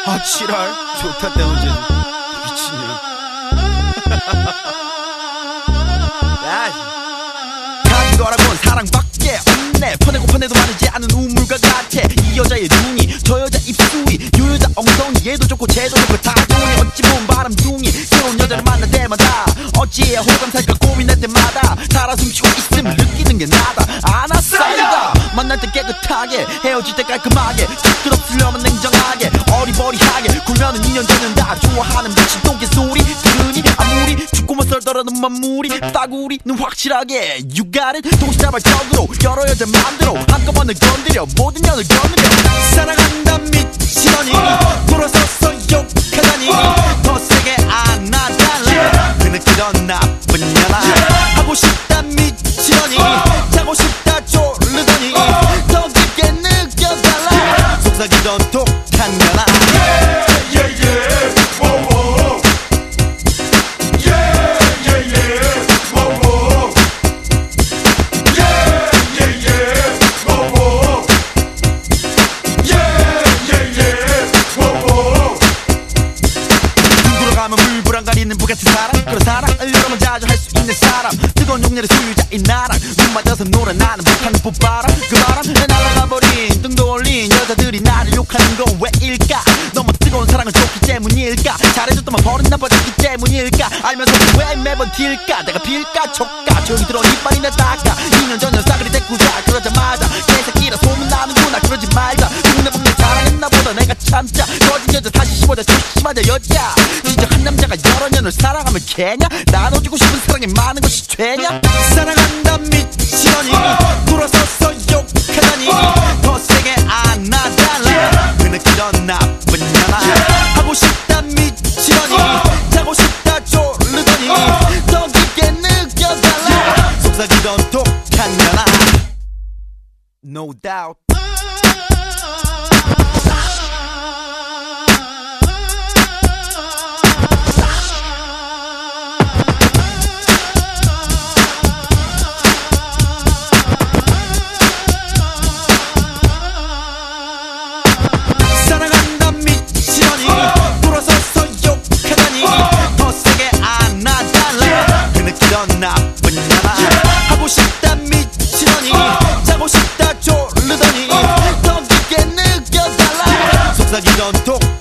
아 지랄 좋다 때문에 미친년. 야 거라곤 사랑밖에 없네. 퍼내고 퍼내도 마르지 않은 우물과 같아. 이 여자의 눈이 저 여자 입술이 요 여자 엉덩이 얘도 좋고 쟤도 좋고 다 좋으니 어찌 보면 바람둥이. 새로운 여자를 만날 때마다 어찌해야 호감 살까 고민할 때마다 살아 숨쉬고 있으면 느끼는 게 나다. 아나싸이다. 만날 때 깨끗하게 헤어질 때 깔끔하게 시끄럽으려면 냉정하게 어리버리하게 굴면은 2년 전은 다 좋아하는 미친 똥개소리 들으니 아무리 죽고만 썰더라도 마무리 따구리는 확실하게 You got it. 동시다발적으로 여러 여자 맘대로 한꺼번에 건드려 모든 년을 건드려. 사랑한다 미치더니 돌아서서 욕하다니 더 세게 안아달라. 그 느끼던 나쁜 년아. 하고 싶다 미치더니 자고 싶다 졸르더니 더 깊게 느껴달라. 속삭이던 독한 년아. 물불안 가리는 부같은 사람. 그런 사랑을 여러분 자주 할 수 있는 사람. 뜨거운 용렬의 소유자인 나랑 눈 맞아서 놀아 나는 못하는 뽀바람. 그 바람 내 날아가버린 등 돌린 여자들이 나를 욕하는 건 왜일까? 너무 뜨거운 사랑을 줬기 때문일까? 잘해줬더만 버릇 나빠졌기 때문일까? 알면서 왜 매번 딜까? 내가 빌까 촉까? 조용히 들어 이빨이나 닦아. 2년 전에 싸그리 대꾸자. 그러자마자 개새끼라 소문나는구나. 그러지 말자. 동네방네 자랑했나 보다 내가 참자. 거짓 여자 다시 씹어자. 조심하자 여자. 진짜 한 남자가 여러 년을 사랑하면 개냐? 나눠주고 싶은 사랑이 많은 것이 죄냐? 사랑한다 미치더니 돌아서서 욕하다니 더 세게 안아달라. 그 느끼던 나쁜 년아. 하고 싶다 미치더니 자고 싶다 졸르더니 더 깊게 느껴달라. 속삭이던 독한 년아. No doubt. 나쁜 년아. 하고 싶다 미치더니 자고 싶다 졸르더니 더 깊게 느껴달라. 속삭이던 독